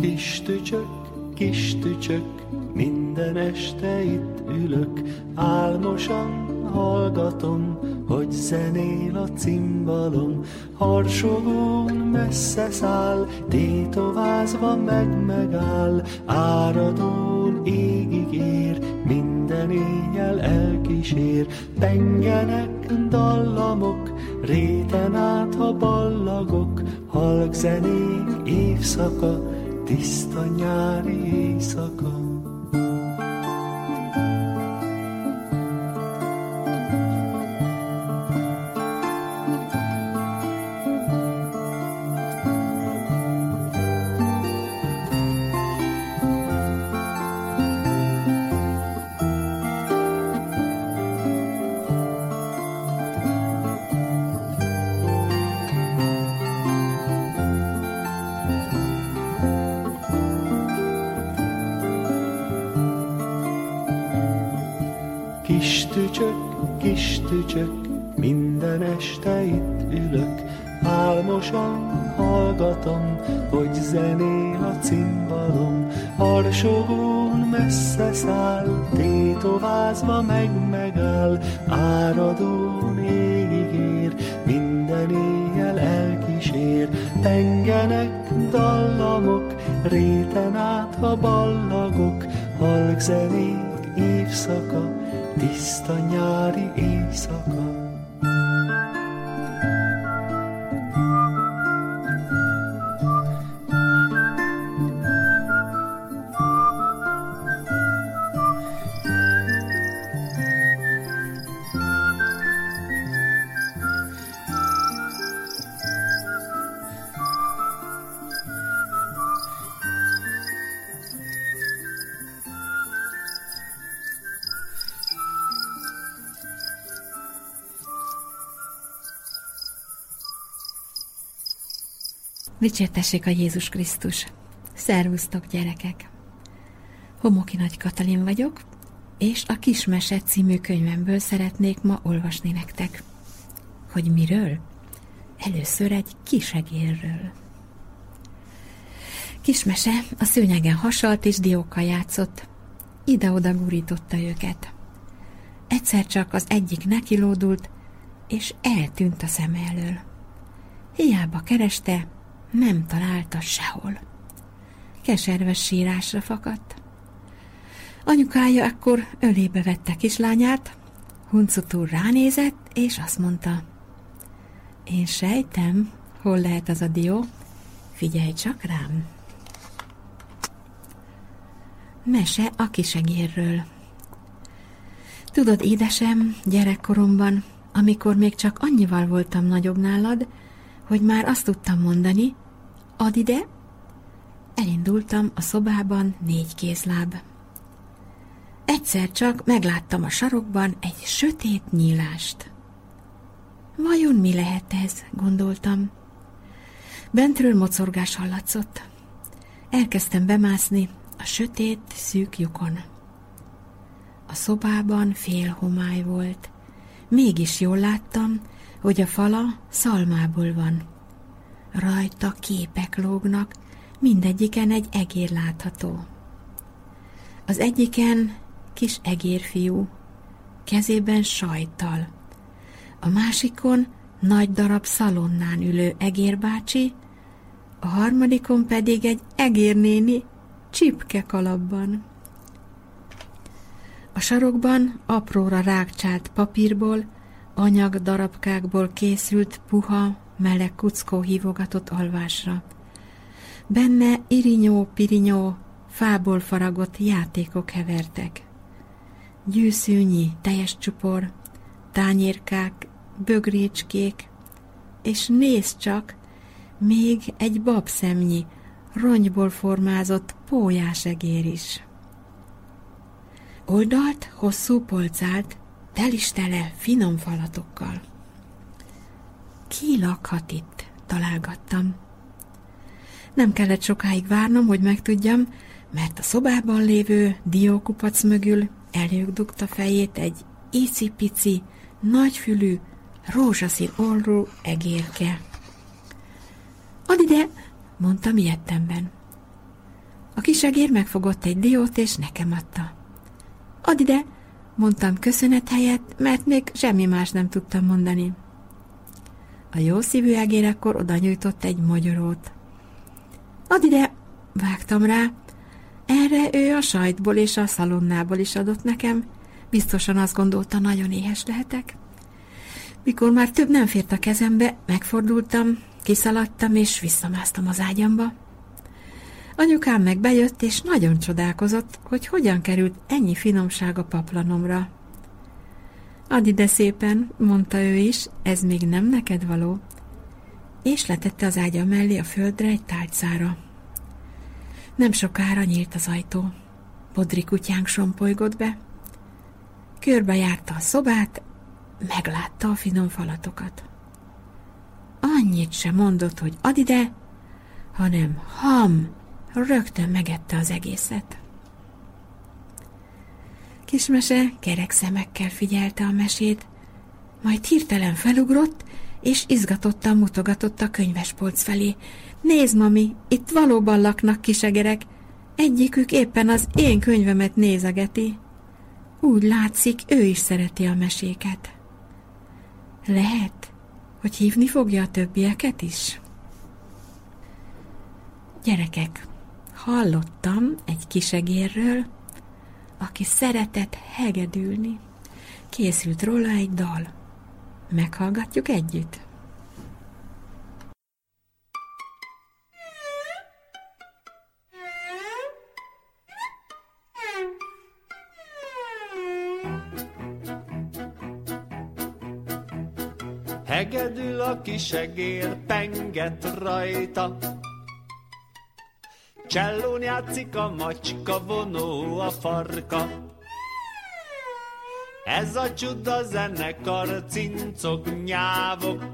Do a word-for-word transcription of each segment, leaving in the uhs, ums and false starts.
Kis tücsök, kis tücsök, minden este itt ülök, álmosan hallgatom, hogy zenél a cimbalom. Harsogón messze száll, tétovázva meg megáll, áradón égig ér, minden éjjel elkísér. Pengenek dallamok, réten át, ha ballagok, halk zenék évszaka, tiszta nyári éjszaka. Kis tücsök, kis tücsök, minden este itt ülök, álmosan hallgatom, hogy zenél a cimbalom. Harsogón messze száll, tétovázva meg megáll, áradón égig ér, minden éjjel elkísér. Pengenek dallamok, réten át, ha ballagok, halk zenék évszaka, tiszta nyári éjszaka. Dicsértessék a Jézus Krisztus! Szervusztok, gyerekek! Homoki Nagy Katalin vagyok, és a Kismese című könyvemből szeretnék ma olvasni nektek. Hogy miről? Először egy kisegérről. Kismese a szőnyegen hasalt és diókkal játszott. Ide-oda gurította őket. Egyszer csak az egyik nekilódult, és eltűnt a szeme elől. Hiába kereste, nem találta sehol. Keserves sírásra fakadt. Anyukája akkor ölébe vette kislányát, huncutul ránézett, és azt mondta: én sejtem, hol lehet az a dió, figyelj csak rám. Mese a kisegérről. Tudod, édesem, gyerekkoromban, amikor még csak annyival voltam nagyobb nálad, hogy már azt tudtam mondani, add ide, elindultam a szobában négy kézláb. Egyszer csak megláttam a sarokban egy sötét nyílást. Vajon mi lehet ez, gondoltam. Bentről mocorgás hallatszott. Elkezdtem bemászni a sötét, szűk lyukon. A szobában fél homály volt. Mégis jól láttam, hogy a fala szalmából van. Rajta képek lógnak, mindegyiken egy egér látható. Az egyiken kis egérfiú, kezében sajttal. A másikon nagy darab szalonnán ülő egérbácsi, a harmadikon pedig egy egérnéni csipkekalapban. A sarokban apróra rágcsált papírból, anyag darabkákból készült puha, meleg kuckó hívogatott alvásra. Benne irinyó-pirinyó, fából faragott játékok hevertek. Gyűszűnyi teljes csupor, tányérkák, bögrécskék, és nézd csak, még egy babszemnyi, rongyból formázott pólyásegér is. Oldalt hosszú polcált, telistele finom falatokkal. Ki lakhat itt? Találgattam. Nem kellett sokáig várnom, hogy megtudjam, mert a szobában lévő diókupac mögül elődugta fejét egy icipici, nagyfülű, rózsaszín orrú egérke. Add ide, mondtam ilyettemben. A kisegér megfogott egy diót, és nekem adta. Add ide, mondtam köszönet helyett, mert még semmi más nem tudtam mondani. A jó szívű egér ekkor oda nyújtott egy mogyorót. Add ide, vágtam rá. Erre ő a sajtból és a szalonnából is adott nekem. Biztosan azt gondolta, nagyon éhes lehetek. Mikor már több nem fért a kezembe, megfordultam, kiszaladtam és visszamásztam az ágyamba. Anyukám meg bejött, és nagyon csodálkozott, hogy hogyan került ennyi finomság a paplanomra. Add ide szépen, mondta ő is, ez még nem neked való, és letette az ágya mellé a földre egy tálcára. Nem sokára nyílt az ajtó. Bodri kutyánk sompolygott be. Körbejárta a szobát, meglátta a finom falatokat. Annyit sem mondott, hogy add ide, hanem ham, rögtön megette az egészet. Kismese kerek szemekkel figyelte a mesét, majd hirtelen felugrott, és izgatottan mutogatott a könyvespolc felé. Nézd, mami, itt valóban laknak kisegerek, egyikük éppen az én könyvemet nézegeti. Úgy látszik, ő is szereti a meséket. Lehet, hogy hívni fogja a többieket is? Gyerekek, hallottam egy kisegérről, aki szeretett hegedülni. Készült róla egy dal. Meghallgatjuk együtt? Hegedül a kisegér, penget rajta, csellón játszik a macska, vonó a farka. Ez a csuda zenekar, cincok, nyávok,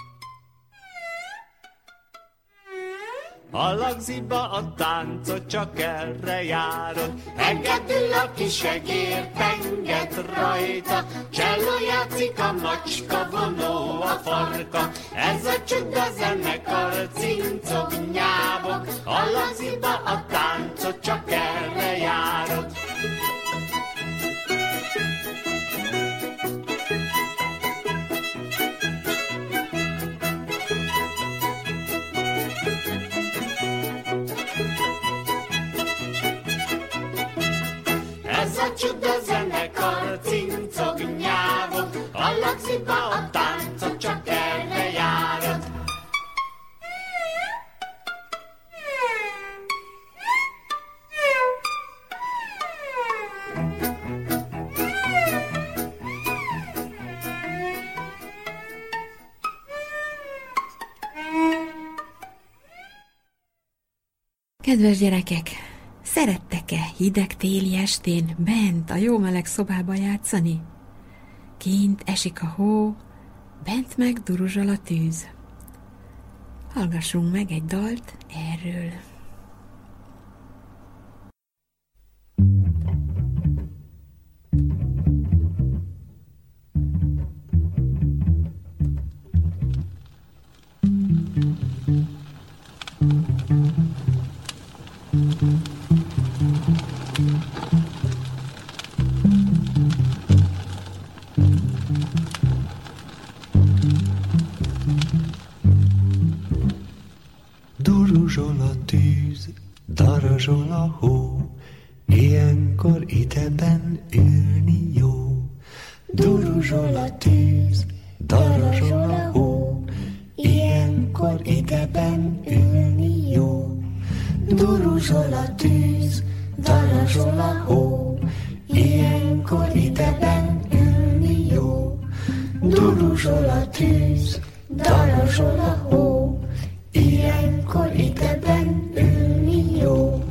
a lagziba a táncot csak erre járok. Hegedül a kisegér, penget rajta, cselló játszik a macska, vonó a farka. Ez a csuda zenekar, cincok, nyávok, a lagziba a táncot csak erre járok. Ez a csuda zenekar, cincok, nyávok, a lagziba a táncot csak erre járok. Kedves gyerekek, szerettek-e hideg téli estén bent a jó meleg szobába játszani? Kint esik a hó, bent meg duruzsol a tűz. Hallgassunk meg egy dalt erről. Duruzsol a tűz, darazsol a hó, ilyenkor ideben ülni jó. Duruzsol a tűz, darazsol a hó, ilyenkor ideben ülni jó. Duruzsol a tűz, darazsol a hó, ilyenkor ideben ülni jó. Duruzsol a tűz, darazsol a hó, ilyenkor ideben ülni jó.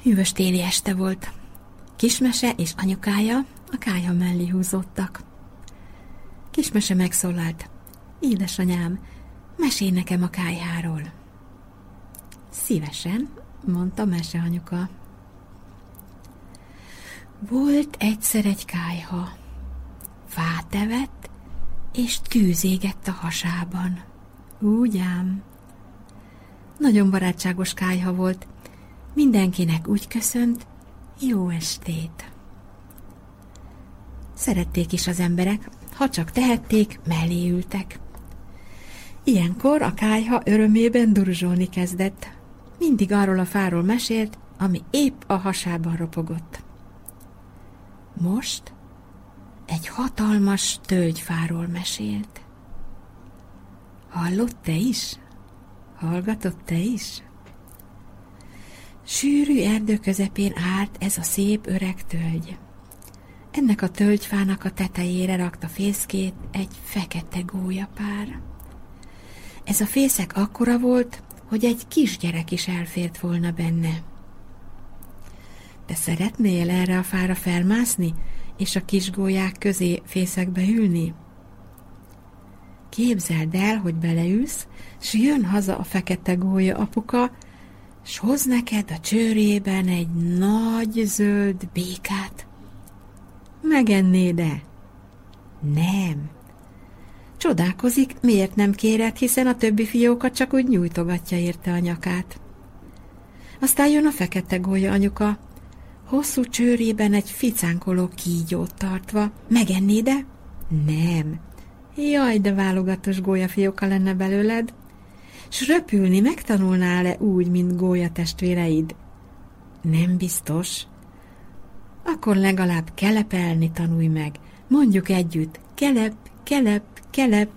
Hűvös téli este volt. Kismese és anyukája a kályha mellé húzódtak. Kismese megszólalt: édesanyám, mesélj nekem a kályháról. Szívesen, mondta meseanyuka. Volt egyszer egy kályha. Fát evett, és tűz égett a hasában. Úgy ám. Nagyon barátságos kályha volt. Mindenkinek úgy köszönt: jó estét. Szerették is az emberek, ha csak tehették, mellé ültek. Ilyenkor a kályha örömében durzsolni kezdett. Mindig arról a fáról mesélt, ami épp a hasában ropogott. Most egy hatalmas tölgyfáról mesélt. Hallott te is? Hallgatott te is? Sűrű erdő közepén állt ez a szép öreg tölgy. Ennek a tölgyfának a tetejére rakta fészkét egy fekete gólyapár. Ez a fészek akkora volt, hogy egy kisgyerek is elfért volna benne. Te szeretnél erre a fára felmászni, és a kis gólyák közé fészekbe ülni? Képzeld el, hogy beleülsz, s jön haza a fekete gólya apuka, s hoz neked a csőrében egy nagy zöld békát. Megennéd-e? Nem. Csodálkozik, miért nem kéred, hiszen a többi fiókat csak úgy nyújtogatja érte a nyakát. Aztán jön a fekete gólya anyuka, hosszú csőrében egy ficánkoló kígyót tartva. Megennéd-e? Nem. Jaj, de válogatos gólyafióka lenne belőled. S röpülni megtanulnál-e úgy, mint gólya testvéreid? Nem biztos. Akkor legalább kelepelni tanulj meg. Mondjuk együtt: kelep, kelep, kelep.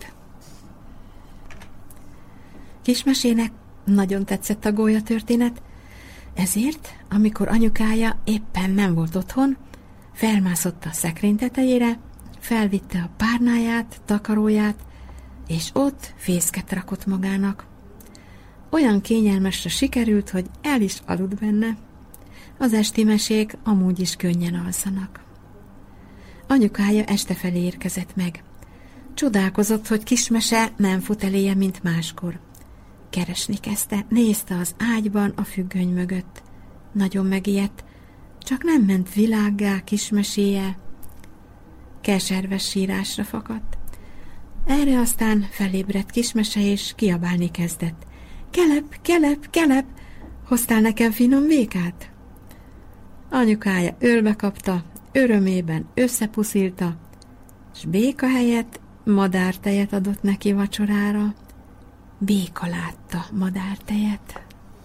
Kismesének nagyon tetszett a gólya történet, ezért, amikor anyukája éppen nem volt otthon, felmászott a szekrény tetejére, felvitte a párnáját, takaróját, és ott fészket rakott magának. Olyan kényelmesre sikerült, hogy el is aludt benne. Az esti mesék amúgy is könnyen alszanak. Anyukája este felé érkezett meg. Csodálkozott, hogy Kismese nem fut eléje, mint máskor. Keresni kezdte, nézte az ágyban a függöny mögött. Nagyon megijedt, csak nem ment világgá Kismeséje. Keserves sírásra fakadt. Erre aztán felébredt Kismese, és kiabálni kezdett. Kelep, kelep, kelep, hoztál nekem finom békát? Anyukája ölbe kapta, örömében összepuszilta, s béka helyett madártejet adott neki vacsorára. Béka látta madártejet.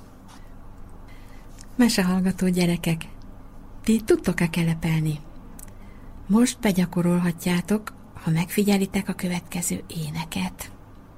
Mesehallgató gyerekek, ti tudtok-e kelepelni? Most begyakorolhatjátok, ha megfigyelitek a következő éneket.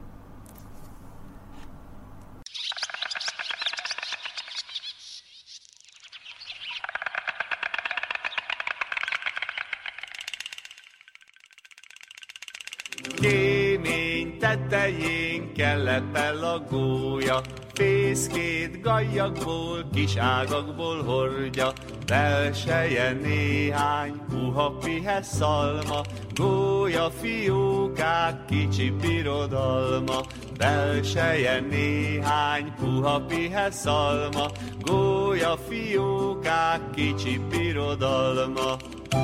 Kémény tetején kelepel a gólya, fészkét gallyakból, kis ágakból hordja, belseje néhány puha pihe szalma, gólya fiókák kicsi birodalma, belseje néhány puha pihe szalma, gólya fiókák kicsi birodalma.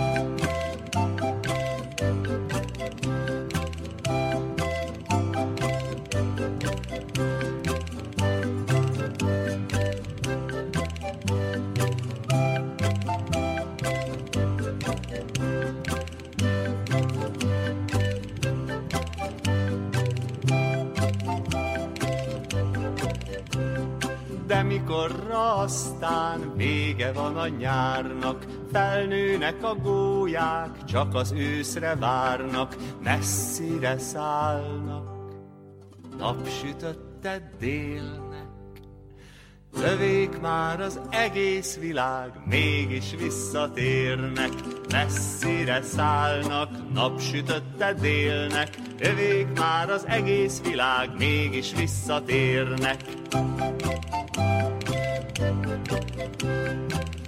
De mikorra aztán vége van a nyárnak, felnőnek a gólyák, csak az őszre várnak, messzire szállnak, napsütötte délnek. Övék már az egész világ, mégis visszatérnek, messzire szállnak, napsütötte délnek. Övék már az egész világ, mégis visszatérnek.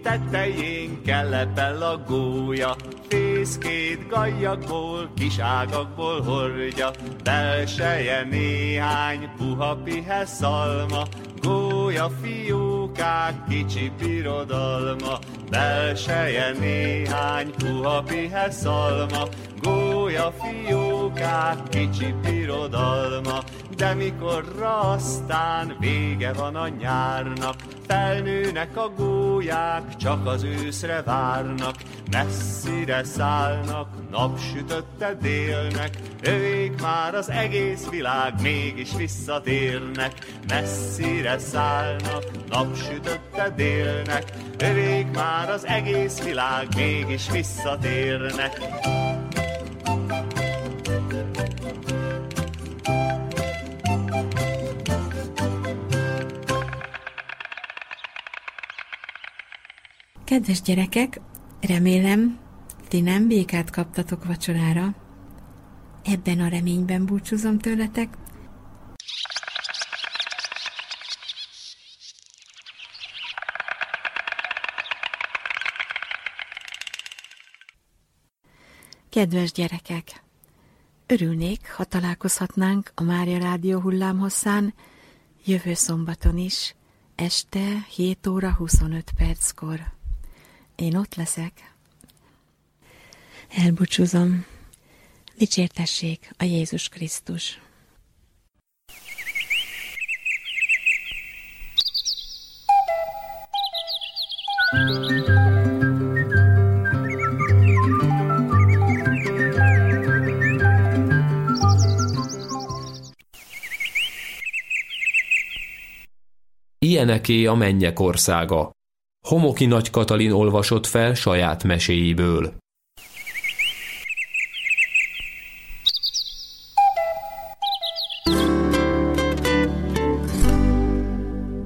tetején kelepel a gólya, fészkét gallyakból, kis ágakból hordja, belseje néhány puha pihe szalma, gólya fiókák kicsi birodalma, belseje néhány puha pihe szalma, gólya fiókák kicsi birodalma. De mikorra aztán vége van a nyárnak, felnőnek a gólyák, csak az őszre várnak, messzire szállnak, napsütötte délnek, ők már az egész világ, mégis visszatérnek, messzire szállnak, napsütötte délnek, ők már az egész világ, mégis visszatérnek. Kedves gyerekek, remélem, ti nem békát kaptatok vacsorára. Ebben a reményben búcsúzom tőletek. Kedves gyerekek, örülnék, ha találkozhatnánk a Mária Rádió hullámhosszán jövő szombaton is, este hét óra huszonöt perckor. Én ott leszek. Elbúcsúzom. Dicsértessék a Jézus Krisztus. Ilyeneké a mennyek országa. Homoki Nagy Katalin olvasott fel saját meséiből.